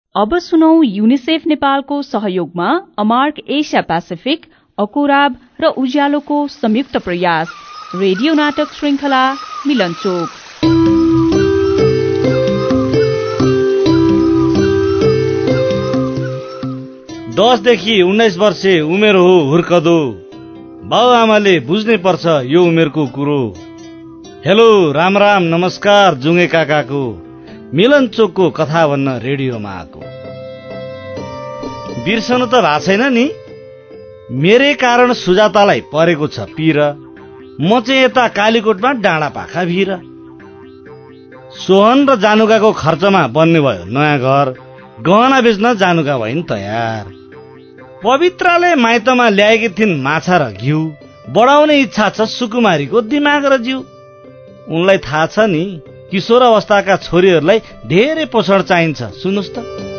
अब सुनौ युनिसेफ नेपालको सहयोगमा अमार्क एसिया पेसिफिक, अकुराब र उज्यालोको संयुक्त प्रयास रेडियो नाटक श्रृंखला मिलनचोक। 10 देखि 19 वर्षे उमेर हो हुर्कदो, बाउ आमाले बुझ्नै पर्छ यो उमेरको कुरो। हेलो राम राम नमस्कार जुङ्गे काकाको, मिलनचोकको कथा भन्न रेडियोमा आएको। बिर्सनु त भएको छैन नि, मेरै कारण सुजातालाई परेको छ पिर, म चाहिँ यता कालीकोटमा डाँडा पाखा भिर। सोहन र जानुकाको खर्चमा बन्ने भयो नयाँ घर, गहना बेच्न जानुका भइन् तयार। पवित्राले माइतमा ल्याएकी थिइन् माछा र घिउ, बढाउने इच्छा छ सुकुमारीको दिमाग र जिउ। उनलाई थाहा छ नि किशोर अवस्थाका छोरीहरूलाई धेरै पोषण चाहिन्छ, सुन्नुस् त।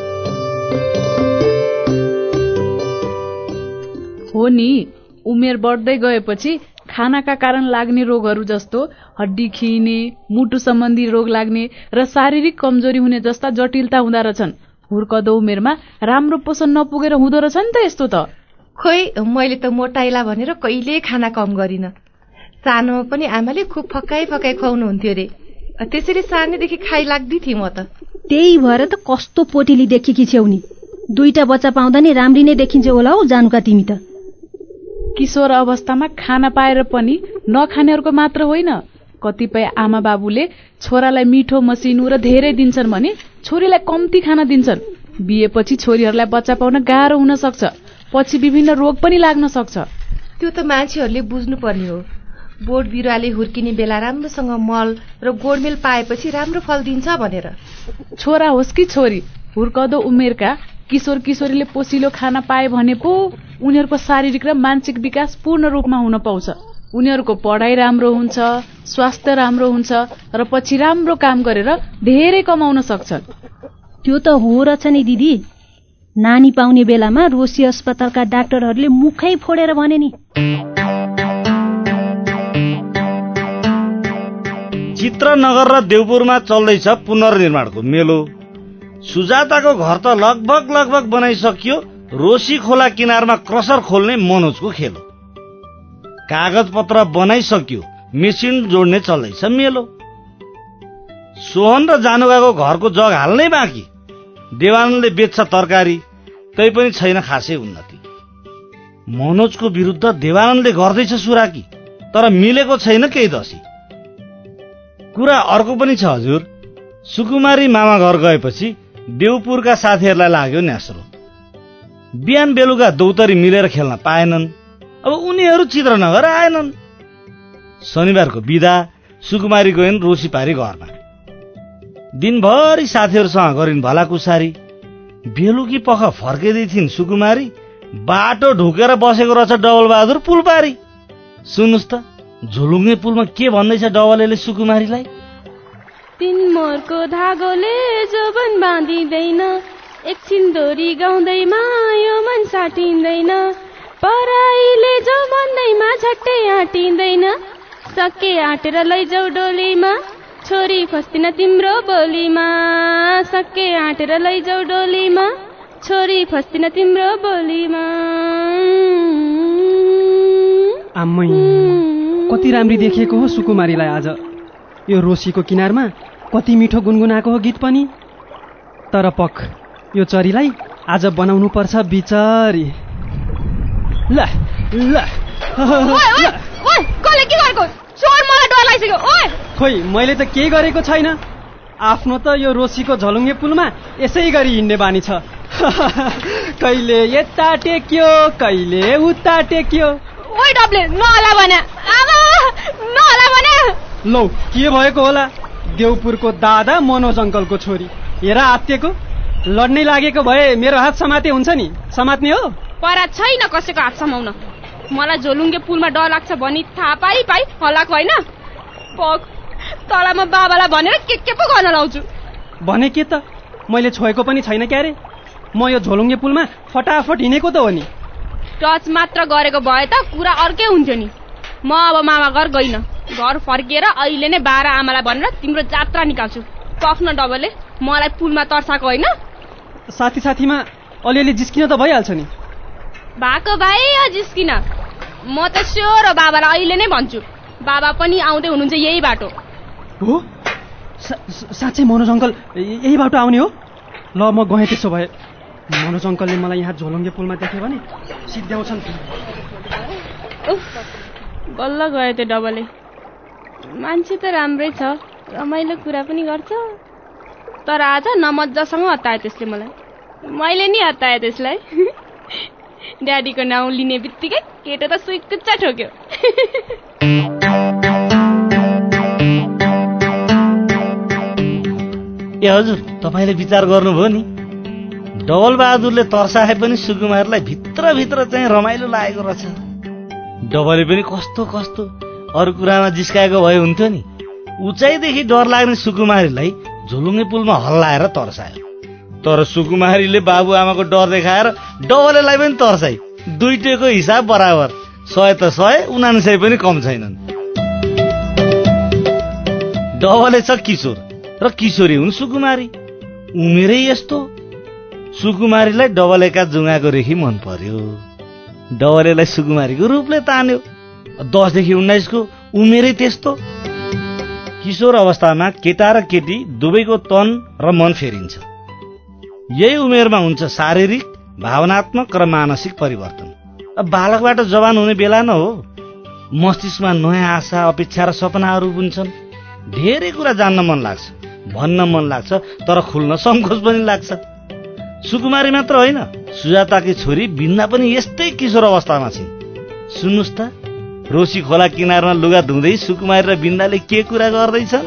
हो नि, उमेर बढ्दै गएपछि खानाका कारण लाग्ने रोगहरू जस्तो हड्डी खिइने, मुटु सम्बन्धी रोग लाग्ने र शारीरिक कमजोरी हुने जस्ता जटिलता हुँदा रहेछन्। हुर्कदो उमेरमा राम्रो पोषण नपुगेर हुँदो रहेछ नि त यस्तो त। खोइ, मैले त मोटाइला भनेर कहिले खाना कम गरिन। सानोमा पनि आमाले खुब फकाई खुवाउनुहुन्थ्यो रे, त्यसैले सानैदेखि खाइ लाग्दी थिएँ म त। त्यही भएर त कस्तो पोटिली देखेकी छेउ नि, 2टा बच्चा पाउँदा नि राम्री नै देखिन्छ होला हौ जानुका तिमी त। किशोर अवस्थामा खाना पाएर पनि नखानेहरूको मात्र होइन, कतिपय आमा बाबुले छोरालाई मिठो मसिनो र धेरै दिन्छन् भने छोरीलाई कम्ती खाना दिन्छन्। बिहेपछि छोरीहरूलाई बच्चा पाउन गाह्रो हुन सक्छ, पछि विभिन्न रोग पनि लाग्न सक्छ। त्यो त मान्छेहरूले बुझ्नुपर्ने हो। बोट बिरुवाले हुर्किने बेला राम्रोसँग मल र गोडमेल पाएपछि राम्रो फल दिन्छ भनेर। छोरा होस् कि छोरी, हुर्कदो उमेरका किशोर किशोरीले पोसिलो खाना पाए भने पो उनीहरूको शारीरिक र मानसिक विकास पूर्ण रूपमा हुन पाउँछ। उनीहरूको पढाइ राम्रो हुन्छ, स्वास्थ्य राम्रो हुन्छ र पछि राम्रो काम गरेर धेरै कमाउन सक्छन्। त्यो त हो रहेछ नि दिदी, नानी पाउने बेलामा रोसी अस्पतालका डाक्टरहरूले मुखै फोडेर भने नि। चित्रनगर र देवपुरमा चल्दैछ पुनर्निर्माणको मेलो। सुजाताको घर त लगभग बनाइसकियो, रोसी खोला किनारमा क्रसर खोल्ने मनोजको खेलो। कागज पत्र बनाइसक्यो, मेसिन जोड्ने चल्दैछ मेलो। सोहन र जानुकाको घरको जग हाल्नै बाँकी, देवानन्दले बेच्छ तरकारी, तै पनि छैन खासै उन्नति। मनोजको विरुद्ध देवानन्दले गर्दैछ सुराकी, तर मिलेको छैन केही दसी। कुरा अर्को पनि छ हजुर, सुकुमारी मामा घर गएपछि देवपुरका साथीहरूलाई लाग्यो न्यास्रो। बिहान बेलुका दौतरी मिलेर खेल्न पाएनन्, अब उनीहरू चित्रनगर आएनन्। शनिबारको बिदा सुकुमारी गइन् रोसीपारी घरमा, दिनभरि साथीहरूसँग गरिन् भलाकुसारी। बेलुकी पख फर्किँदै थिइन् सुकुमारी, बाटो ढुकेर बसेको रहेछ डबलबहादुर पुलपारी। सुन्नुस् त, झोलुङ्गे पुलमा के भन्दैछ डबलेले सुकुमारीलाई। तीन मोरको धागोले जोबन बाँधिँदैन, एकछिन दोरी गाउँदैमा यो मन साटिँदैन, पराईले जो भन्दैमा झट्टै आँटिँदैन, सके आँटेर लैजाऊ डोलीमा, छोरी फस्दिन तिम्रो बोलीमा, सके आँटेर लैजाऊ डोलीमा, छोरी फस्दिन तिम्रो बोलीमा। आम्मै, कति राम्री देखिएको हो सुकुमारीलाई आज यो रोसीको किनारमा, कति मिठो गुनगुनाएको हो गीत पनि। तर पख यो चरीलाई आज बनाउनु पर्छ बिचरी। ल ल कसले के गरेको? चोर, मलाई डर लागिसक्यो। ओए खोइ, मैले त केही गरेको छैन, आफ्नो त यो रोसीको झलुङ्गे पुलमा यसै गरी हिँड्ने बानी छ। कहिले यता टेक्यो, कहिले उता टेक्यो। ओइ डबले, नहला भने, आमा नहला भने। लौ, के भएको होला? देवपुरको दादा मनोज अङ्कलको छोरी हेर आत्तिएको। लड्नै लागेको भए मेरो हात समाते हुन्छ नि, समात्ने हो? परा छैन कसैको हात समाउन। मलाई झोलुङ्गे पुलमा डर लाग्छ भनी थाहा पाई हल्लाको होइन। पक तलमा बाबालाई भनेर के पो गर्न लाउँछु। भने के त, मैले छोएको पनि छैन क्यारे। म यो झोलुङ्गे पुलमा फटाफट हिँडेको त हो नि। टच मात्र गरेको भए त कुरा अर्कै हुन्थ्यो नि। म अब मामा घर गइन, घर फर्किएर अहिले नै बाह्र आमालाई भनेर तिम्रो जात्रा निकाल्छु। पख्न डबले, मलाई पुलमा तर्साएको होइन। साथीमा अलिअलि जिस्किन त भइहाल्छ नि। भएको भाइ जिस्किन। म त स्योर हो बाबालाई अहिले नै भन्छु। बाबा पनि आउँदै हुनुहुन्छ यही बाटो। हो? साँच्चै मनोज अङ्कल यही बाटो आउने हो? ल म गएँ त्यसो भए। मनोज अङ्कलले मलाई यहाँ झोलुङ्गे पुलमा देख्यो भने सिद्ध्याउँछन्। बल्ल गयो त्यो डबले। मान्छे त राम्रै छ, रमाइलो कुरा पनि गर्छ। तर आज नमजासँग हतायो त्यसले मलाई। मैले नि हताएँ त्यसलाई। ड्याडीको नाउँ लिने बित्तिकै केटो त सुइकुच्चा ठोक्यो। ए हजुर, तपाईँले विचार गर्नुभयो नि, डबल बहादुरले तर्साए पनि सुकुमारलाई भित्रभित्र चाहिँ रमाइलो लागेको रहेछ। डबले पनि कस्तो कस्तो अरू कुरामा जिस्काएको भए हुन्थ्यो नि। उचाइदेखि डर लाग्ने सुकुमारीलाई झोलुङ्गे पुलमा हल्लाएर तर्सायो। तर सुकुमारीले बाबुआमाको डर देखाएर डबलेलाई पनि तर्साई। दुईटैको हिसाब बराबर, 100 त 100, 79 पनि कम छैनन्। डबले छ किशोर र किशोरी हुन् सुकुमारी। उमेरै यस्तो। सुकुमारीलाई डबलेका जुङ्गाको रेखी मन पर्यो। डबलेलाई सुकुमारीको रूपले तान्यो। 10 देखि 19 को उमेरै त्यस्तो। किशोर अवस्थामा केटा र केटी दुवैको तन र मन फेरिन्छ। यही उमेरमा हुन्छ शारीरिक, भावनात्मक र मानसिक परिवर्तन। बालकबाट जवान हुने बेला न हो। मस्तिष्कमा नयाँ आशा, अपेक्षा र सपनाहरू बुन्छन्। धेरै कुरा जान्न मन लाग्छ, भन्न मन लाग्छ, तर खुल्न सङ्कोच पनि लाग्छ। सुकुमारी मात्र होइन, सुजाताकी छोरी बिन्दा पनि यस्तै किशोर अवस्थामा छिन्। सुन्नुस् त, रोसी खोला किनारमा लुगा धुँदै सुकुमारी र बिन्दाले के कुरा गर्दैछन्।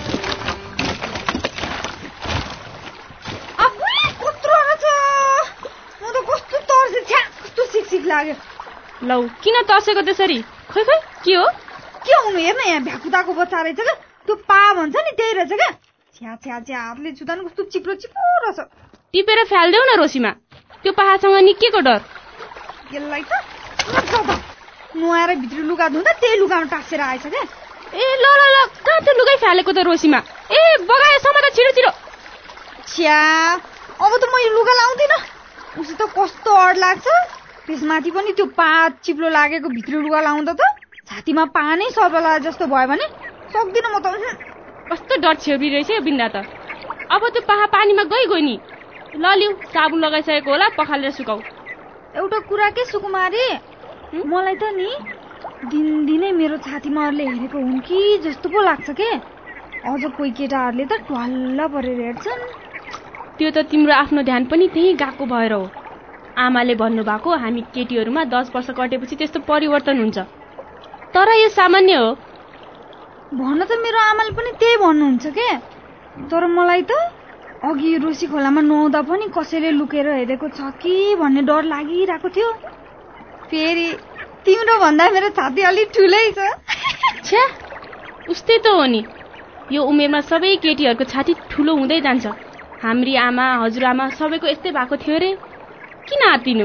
लौ किन तर्सेको त्यसरी? खोइ के हो? के हुनु, हेर्न यहाँ भ्याकुताको बच्चा रहेछ क्या। त्यो पा भन्छ नि त्यही रहेछ क्या। छ्या छ्या छ्या, हातले छुँदा नि कस्तो चिप्लो चिप्लो रहेछ। टिपेर फ्याल्देऊ न रोसीमा। त्यो पाहासँग निकेको डर। यसलाई त नुहाएर भित्री लुगा धुँदा त्यही लुगामा टाँसेर आएछ क्या। ए ल ल ल, कहाँ त्यो लुगै फ्यालेको त रोसीमा? ए बगायो समात छिटो छिटो। छ्या, अब त म यो लुगा लाउँदिन। उसी त कस्तो अड लाग्छ। त्यसमाथि पनि त्यो पा चिप्लो लागेको भित्री लुगा लाउँदा त छातीमा पा नै सर्वला जस्तो भयो भने सक्दिन म त। कस्तो डर छेउरी रहेछ यो बिन्दा त। अब त्यो पाहा पानीमा गयो नि। ल लिऊ, साबुन लगाइसकेको होला, पखालेर सुकाऊ। एउटा कुरा के सुकुमारी, मलाई त नि दिनदिनै मेरो छातीमा अरूले हेरेको हुन् कि जस्तो पो लाग्छ के। अझ कोही केटाहरूले त ट्वाल्ल परेर हेर्छन्। त्यो त तिम्रो आफ्नो ध्यान पनि त्यही गएको भएर हो। आमाले भन्नुभएको हामी केटीहरूमा 10 वर्ष कटेपछि त्यस्तो परिवर्तन हुन्छ। तर यो सामान्य हो। भन्न त मेरो आमाले पनि त्यही भन्नुहुन्छ के। तर मलाई त अघि रोसी खोलामा नुहाउँदा पनि कसैले लुकेर हेरेको छ कि भन्ने डर लागिरहेको थियो। फेरि तिम्रो भन्दा मेरो छाती अलि ठुलै छ। छ्या, उस्तै त हो नि। यो उमेरमा सबै केटीहरूको छाती ठुलो हुँदै जान्छ। हाम्री आमा, हजुरआमा सबैको यस्तै भएको थियो रे। किन आत्तिनु?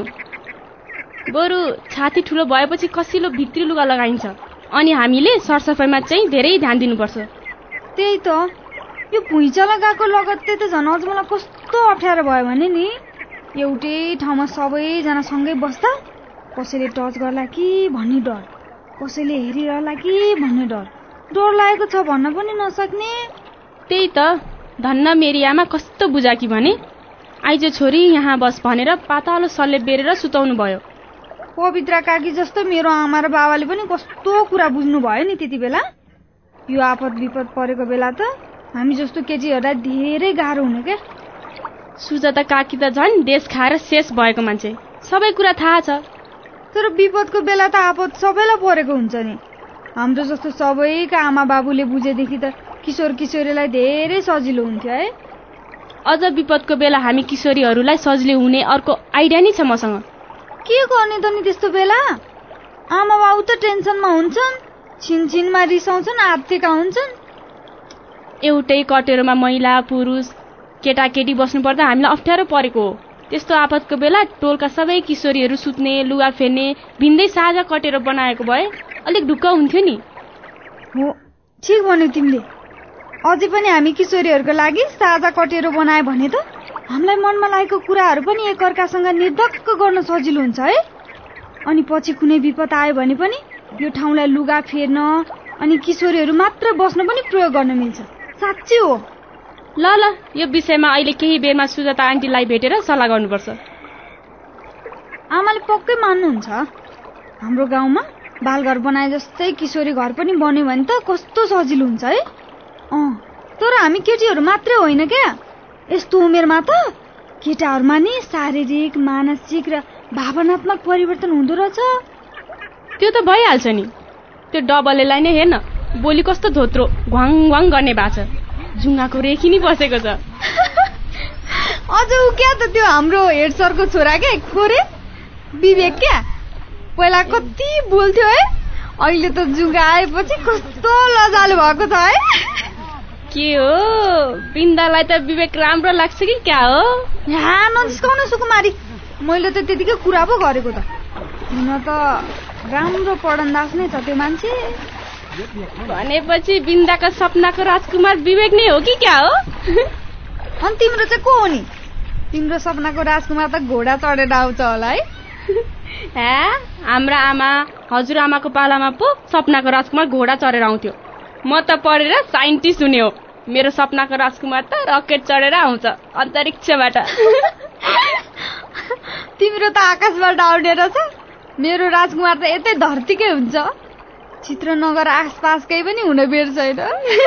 बरु छाती ठुलो भएपछि कसिलो भित्री लुगा लगाइन्छ। अनि हामीले सरसफाइमा चाहिँ धेरै ध्यान दिनुपर्छ। त्यही त, यो भुइँचालो गएको लगत्तै त झन् अझ मलाई कस्तो अप्ठ्यारो भयो भने नि, एउटै ठाउँमा सबैजना सँगै बस्दा कसैले टच गर्ला कि भन्ने डर, कसैले हेरिरहला कि भन्ने डर लागेको छ भन्न पनि नसक्ने। त्यही त, धन्न मेरी आमा कस्तो बुझाकी भने, आइज छोरी यहाँ बस भनेर पातालो सल्ले बेरेर सुताउनु भयो। पवित्रा काकी जस्तो मेरो आमा र बाबाले पनि कस्तो कुरा बुझ्नु भयो नि त्यति बेला। यो आपद विपद परेको बेला त हामी जस्तो केटीहरूलाई धेरै गाह्रो हुने क्या। सुजाता काकी त झन् देश खाएर शेष भएको मान्छे, सबै कुरा थाहा छ। तर विपदको बेला त आपद सबैलाई परेको हुन्छ नि। हाम्रो जस्तो सबैका आमा बाबुले बुझेदेखि त किशोर किशोरीलाई धेरै सजिलो हुन्थ्यो है। अझ विपदको बेला हामी किशोरीहरूलाई सजिलो हुने अर्को आइडिया नै छ मसँग। के गर्ने त नि त्यस्तो बेला? आमा बाबु त टेन्सनमा हुन्छन्, छिनछिनमा रिसाउँछन्, आत्तेका हुन्छन्। एउटै कटेरोमा महिला पुरुष केटाकेटी बस्नु पर्दा हामीलाई अप्ठ्यारो परेको हो। त्यस्तो आपतको बेला टोलका सबै किशोरीहरू सुत्ने, लुगा फेर्ने भिन्दै साझा कटेरो बनाएको भए अलिक ढुक्क हुन्थ्यो नि। हो, ठिक भन्यौ तिमीले। अझै पनि हामी किशोरीहरूको लागि साझा कटेरो बनायो भने त हामीलाई मनमा लागेको कुराहरू पनि एकअर्कासँग निर्धक्क गर्न सजिलो हुन्छ है। अनि पछि कुनै विपद आयो भने पनि यो ठाउँलाई लुगा फेर्न अनि किशोरीहरू मात्र बस्न पनि प्रयोग गर्न मिल्छ। साँच्चै हो। ल यो विषयमा अहिले केही बेरमा सुजाता आन्टीलाई भेटेर सल्लाह गर्नुपर्छ। आमाले पक्कै मान्नुहुन्छ। हाम्रो गाउँमा बालघर बनाए जस्तै किशोरी घर पनि बन्यो भने त कस्तो सजिलो हुन्छ है। तर हामी केटीहरू मात्रै होइन क्या, यस्तो उमेरमा त केटाहरूमा नि शारीरिक, मानसिक र भावनात्मक परिवर्तन हुँदो रहेछ। त्यो त भइहाल्छ नि। त्यो डबलेलाई नै हेर्न, बोली कस्तो धोत्रो घ्वाङ घ्वाङ गर्ने भएको छ, जुङ्गाको रेखी नि बसेको छ। अझ उ क्या त त्यो हाम्रो हेड सरको छोरा क्या, खोरे विवेक क्या, पहिला कति बोल्थ्यो है, अहिले त जुङ्गा आएपछि कस्तो लजालु भएको छ है। के हो बिन्दालाई त विवेक राम्रो लाग्छ कि क्या हो? यहाँ नजिस्काउन सुकुमारी, मैले त त्यतिकै कुरा पो गरेको त। हुन त राम्रो पढन्दाज नै छ त्यो मान्छे। भनेपछि बिन्दाको सपनाको राजकुमार विवेक नै हो कि क्या हो? अनि तिम्रो चाहिँ को हो नि? तिम्रो सपनाको राजकुमार त घोडा चढेर आउँछ होला है। हाम्रा आमा हजुरआमाको पालामा पो सपनाको राजकुमार घोडा चढेर आउँथ्यो। म त पढेर साइन्टिस्ट हुने हो। मेरो सपनाको राजकुमार त रकेट चढेर आउँछ अन्तरिक्षबाट। तिम्रो त आकाशबाट आउने रहेछ, मेरो राजकुमार त यतै धरतीकै हुन्छ। चित्रनगर आसपासकै पनि हुन बेर छैन।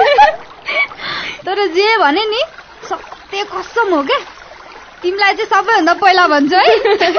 तर जे भने नि सत्य कसम हो क्या, तिमीलाई चाहिँ सबैभन्दा पहिला भन्छु है।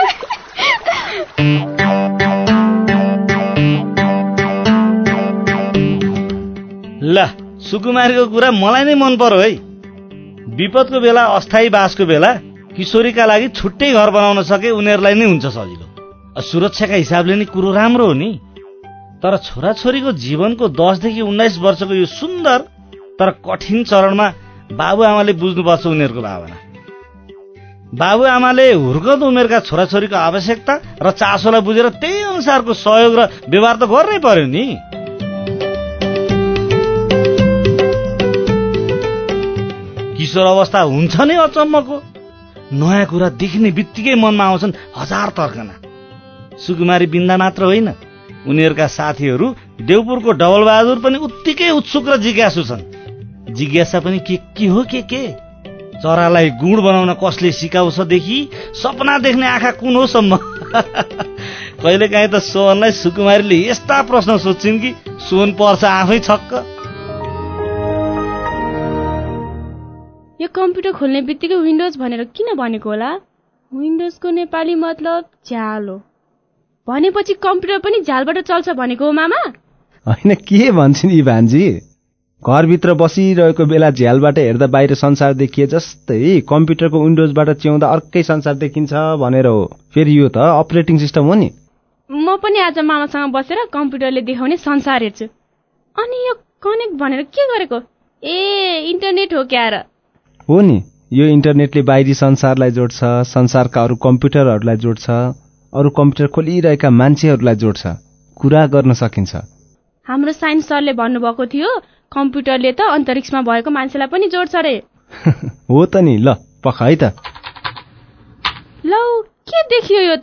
ल सुकुमारीको कुरा मलाई नै मन पर्यो है। विपदको बेला, अस्थायी बासको बेला किशोरीका लागि छुट्टै घर बनाउन सके उनीहरूलाई नै हुन्छ सजिलो। सुरक्षाका हिसाबले नि कुरो राम्रो हो नि। तर छोराछोरीको जीवनको 10 देखि 19 वर्षको यो सुन्दर तर कठिन चरणमा बाबुआमाले बुझ्नुपर्छ उनीहरूको भावना। बाबुआमाले हुर्कदो उमेरका छोराछोरीको आवश्यकता र चासोलाई बुझेर त्यही अनुसारको सहयोग र व्यवहार त गर्नै पर्यो नि। किशोर अवस्था हुन्छ नि अचम्मको, नयाँ कुरा देख्ने बित्तिकै मनमा आउँछन् हजार तर्कना। सुकुमारी बिन्दा मात्र होइन, उनीहरूका साथीहरू देवपुरको डबलबहादुर पनि उत्तिकै उत्सुक र जिज्ञासु छन्। जिज्ञासा पनि के हो के चरालाई गुण बनाउन कसले सिकाउँछदेखि सपना देख्ने आँखा कुन हो सम्म। कहिलेकाहीँ त सोहनलाई सुकुमारीले यस्ता प्रश्न सोध्छिन् कि सोहन पर्छ आफै छक्क। यो कम्प्युटर खोल्ने बित्तिकै विन्डोज भनेर किन भनेको होला? विन्डोजको नेपाली मतलब झ्याल हो। भनेपछि कम्प्युटर पनि झ्यालबाट चल्छ भनेको हो मामा? होइन, के भन्छन् यी भान्जी? घरभित्र बसिरहेको बेला झ्यालबाट हेर्दा बाहिर संसार देखिए जस्तै कम्प्युटरको विन्डोजबाट च्याउँदा अर्कै संसार देखिन्छ भनेर हो। फेरि यो त अपरेटिङ सिस्टम हो नि। म पनि आज मामासँग बसेर कम्प्युटरले देखाउने संसार हेर्छु। अनि यो कनेक्ट भनेर के गरेको? इन्टरनेट हो क्या र? हो नि, यो इन्टरनेटले बाहिरी संसारलाई जोड्छ, संसारका अरू कम्प्युटरहरूलाई जोड्छ, अरू कम्प्युटर खोलिरहेका मान्छेहरूलाई जोड्छ, कुरा गर्न सकिन्छ। हाम्रो साइन्स सरले भन्नुभएको थियो कम्प्युटरले त अन्तरिक्षमा भएको मान्छेलाई पनि जोड्छ रे। हो त नि। ल पख है त। लौ के देखियो यो त?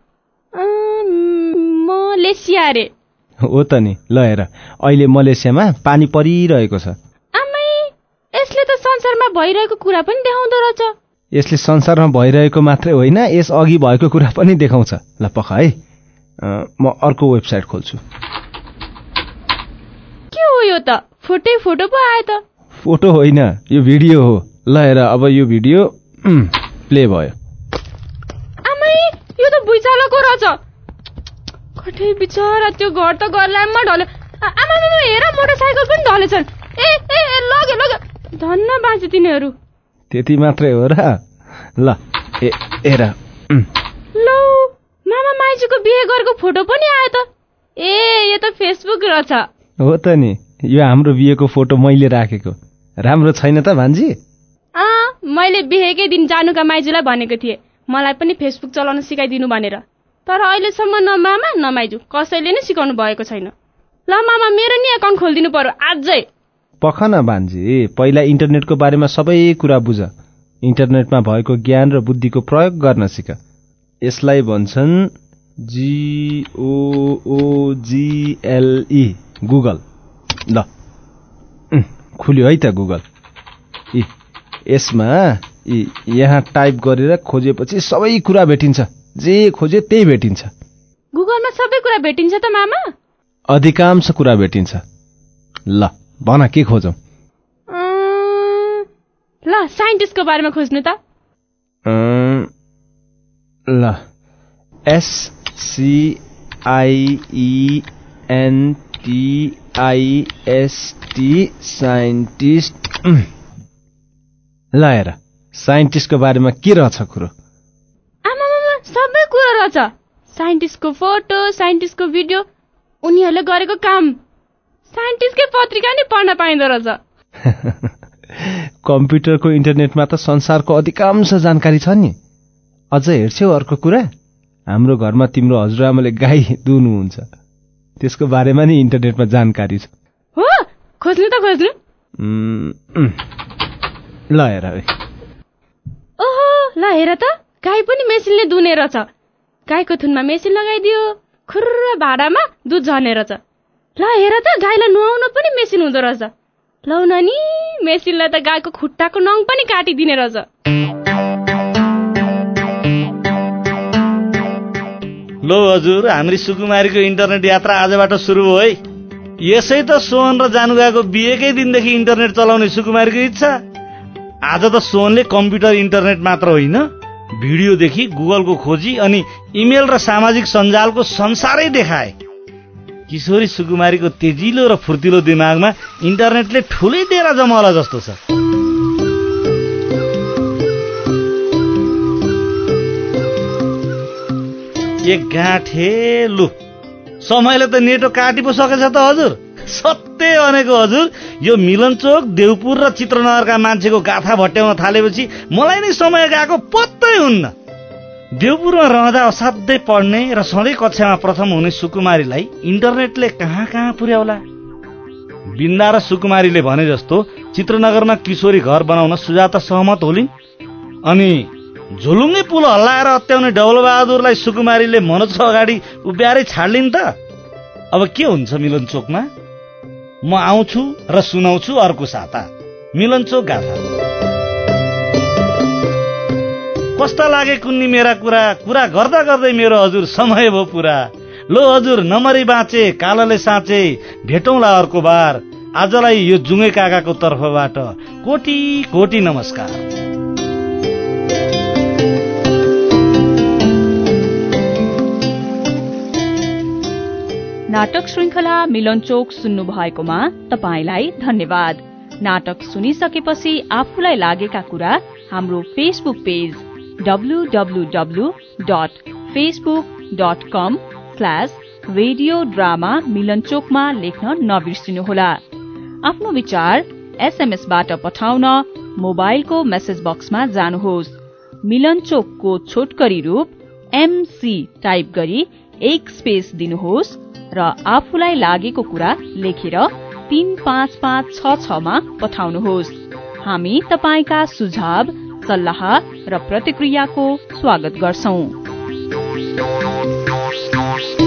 मलेसिया रे। हो त नि। ल हेर, अहिले मलेसियामा पानी परिरहेको छ। आमै, यसले त संसारमा भइरहेको कुरा पनि देखाउँदो रहेछ। यसले संसारमा भइरहेको मात्रै होइन, यस अघि भएको कुरा पनि देखाउँछ। ल पख है, म अर्को वेबसाइट खोल्छु। के हो यो त? फोटो पो आयो त। फोटो होइन, यो भिडियो हो। ल हेर, अब यो भिडियो प्ले भयो। आमै, यो त भुइँचालोको रहेछ। कठै बिचरा त्यो घर त गर्लाममा ढल्यो। आमा हेर, मोटरसाइकल पनि ढलेछन्। लग्यो धन्न बाँचे तिनीहरू। त्यति मात्रै हो र? ल हेर। लौ, मामा माइजूको बिहे गरेको फोटो पनि आयो त। यो त फेसबुक रहेछ। हो त नि, यो हाम्रो बिहेको फोटो मैले राखेको। राम्रो छैन त भान्जी? मैले बिहेकै दिन जानुका माइजूलाई भनेको थिएँ मलाई पनि फेसबुक चलाउन सिकाइदिनु भनेर। तर अहिलेसम्म न मामा न माइजू कसैले नै सिकाउनु भएको छैन। ल मामा, मेरो नि एकाउन्ट खोलिदिनु पर्यो आजै। पख न भान्जी, पहिला इन्टरनेटको बारेमा सबै कुरा बुझ, इन्टरनेटमा भएको ज्ञान र बुद्धिको प्रयोग गर्न सिक। यसलाई भन्छन् GOOGLE, गुगल। ल खुल्यो है त गुगल। यसमा यहाँ टाइप गरेर खोजेपछि सबै कुरा भेटिन्छ। जे खोजे त्यही भेटिन्छ। गुगलमा सबै कुरा भेटिन्छ त मामा? अधिकांश कुरा भेटिन्छ। ल भन के खोजौं? ल साइन्टिस्टको बारेमा खोज्नु त। ल SCIENTIST साइन्टिस्ट। ल हेर साइन्टिस्टको बारेमा के रहेछ कुरो? आमामामा सबै कुरा रहेछ। साइन्टिस्टको फोटो, साइन्टिस्टको भिडियो, उनीहरूले गरेको काम। साइन्टिस्टकै पत्रिका नि पढ्न पाइँदो रहेछ। कम्प्युटरको इन्टरनेटमा त संसारको अधिकांश जानकारी छ नि। अझ हेर्छौ अर्को कुरा, हाम्रो घरमा तिम्रो हजुरआमाले गाई दुहुनुहुन्छ, त्यसको बारेमा नि इन्टरनेटमा जानकारी छ। हो खोज्नु त खोज्नु। ल हेर। ओहो ल हेर त, गाई पनि मेसिनले दुहुने रहेछ। गाईको थुनमा मेसिन लगाइदियो, खुर्र भाडामा दुध झर्ने रहेछ। ल हेर त गाईलाई नुहाउन पनि मेसिन हुँदो रहेछ। लौ नानी, मेसिनलाई त गाईको खुट्टाको नङ पनि काटिदिने रहेछ। लो हजुर, हाम्री सुकुमारीको इन्टरनेट यात्रा आजबाट सुरु भयो है। यसै त सोहन र जानु गएको बिहेकै दिनदेखि इन्टरनेट चलाउने सुकुमारीको इच्छा। आज त सोहनले कम्प्युटर इन्टरनेट मात्र होइन, भिडियोदेखि गुगलको खोजी अनि इमेल र सामाजिक सञ्जालको संसारै देखाए। किशोरी सुकुमारीको तेजिलो र फुर्तिलो दिमागमा इन्टरनेटले ठुलै डेरा जमाउला जस्तो छ। एक गाँठे लु, समयले त नेटो काटी पो सकेछ त हजुर। सत्य भनेको हजुर, यो मिलनचोक, देवपुर र चित्रनगरका मान्छेको गाथा भट्ट्याउन थालेपछि मलाई नै समय गएको पत्तै हुन्न। देवपुरमा रहँदा असाध्यै पढ्ने र सधैँ कक्षामा प्रथम हुने सुकुमारीलाई इन्टरनेटले कहाँ कहाँ पुर्याउला। बिन्दा र सुकुमारीले भने जस्तो चित्रनगरमा किशोरी घर बनाउन सुजाता सहमत होलिन्। अनि झुलुङ्गे पुल हल्लाएर अत्याउने डबलबहादुरलाई सुकुमारीले मनोजको अगाडि उभ्याएरै छाड्लिन् त। अब के हुन्छ मिलनचोकमा? म आउँछु र सुनाउँछु अर्को साता मिलनचोक गाथा। कस्ता लागे कुन्नी मेरा कुरा, कुरा गर्दा गर्दै मेरो हजुर समय भयो पुरा। लो हजुर, नमरी बाँचे कालले साँचे, भेटौँला अर्को बार। आजलाई यो जुङ्गे काकाको तर्फबाट कोटी कोटी नमस्कार। नाटक श्रृङ्खला मिलनचोक सुन्नु भएकोमा तपाईलाई धन्यवाद। नाटक सुनिसकेपछि आफूलाई लागेका कुरा हाम्रो फेसबुक पेज www.facebook.com/radiodrama मिलनचोकमा लेख्न नबिर्सिनुहोला। आफ्नो विचार एसएमएसबाट पठाउन मोबाइलको मेसेज बक्समा जानुहोस्। मिलनचोकको छोटकरी रूप MC टाइप गरी एक स्पेस दिनुहोस् र आफूलाई लागेको कुरा लेखेर 35566 मा पठाउनुहोस्। हामी तपाईका सुझाव, सल्लाह र प्रतिक्रियाको स्वागत गर्छौं।